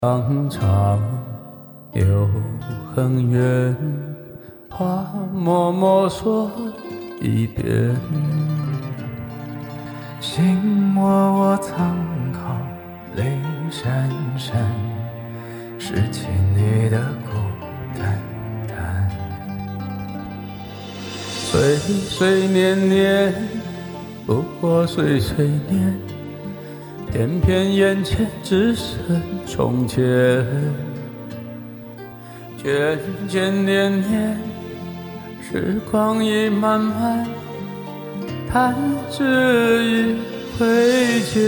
长长又很远，话默默说一遍。 心默我藏好，泪潸潸，拾起你的孤单单。 岁岁年年，不过岁岁年，偏偏眼前只剩从前。渐渐年年，时光已漫漫，弹指一挥间。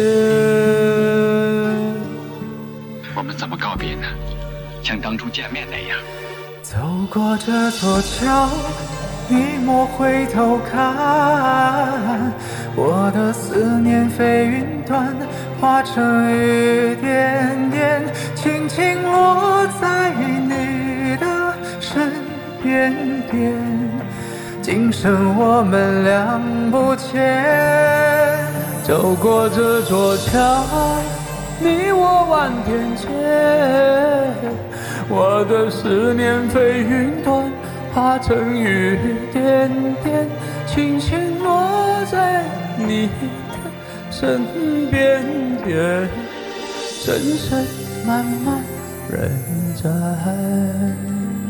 我们怎么告别呢？像当初见面那样。 走过这座桥，你莫回头看，我的思念飞云端，化成雨点点，轻轻落在你的身边边。今生我们两不欠。 走过这座桥，你我万天间，我的思念飞云端，化成雨点点，轻轻落在你的身边边，深深慢慢人在。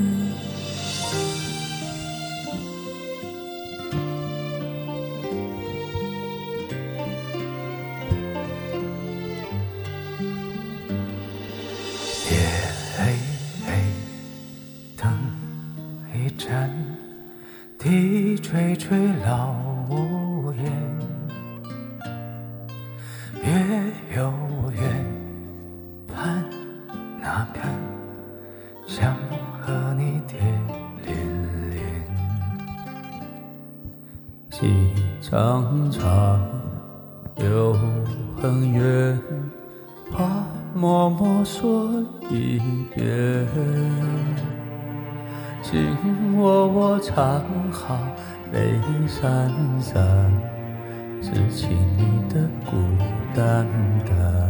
夜黑黑，灯一盏，笛吹吹老屋檐。月有圆，盼那盼，想和你蝶恋恋。 细长长又很远，话默默说一遍。心我藏好，泪潸潸，拾起你的孤单单。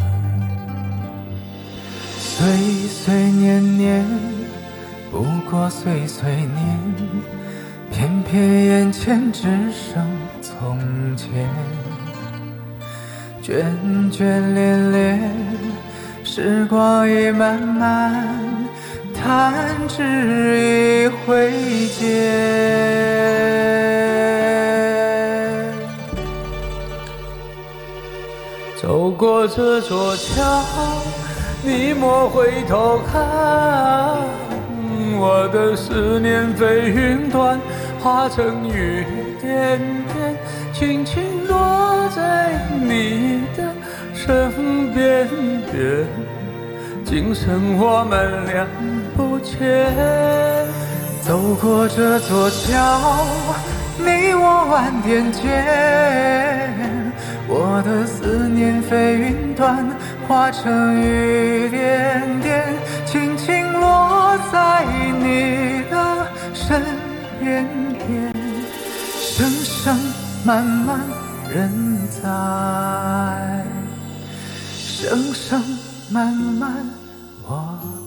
岁岁年年，不过岁岁年，偏偏眼前只剩从前。眷眷恋恋，时光已漫漫，弹指一挥间。 走过这座桥，你莫回头看，我的思念飞云端，化成雨点点，轻轻落在你的身边边。今生我们两不欠。 走过这座桥，你我万点间，我的思念飞云端，化成雨点点，轻轻落在你的身边边，声声慢慢人在，声声慢慢我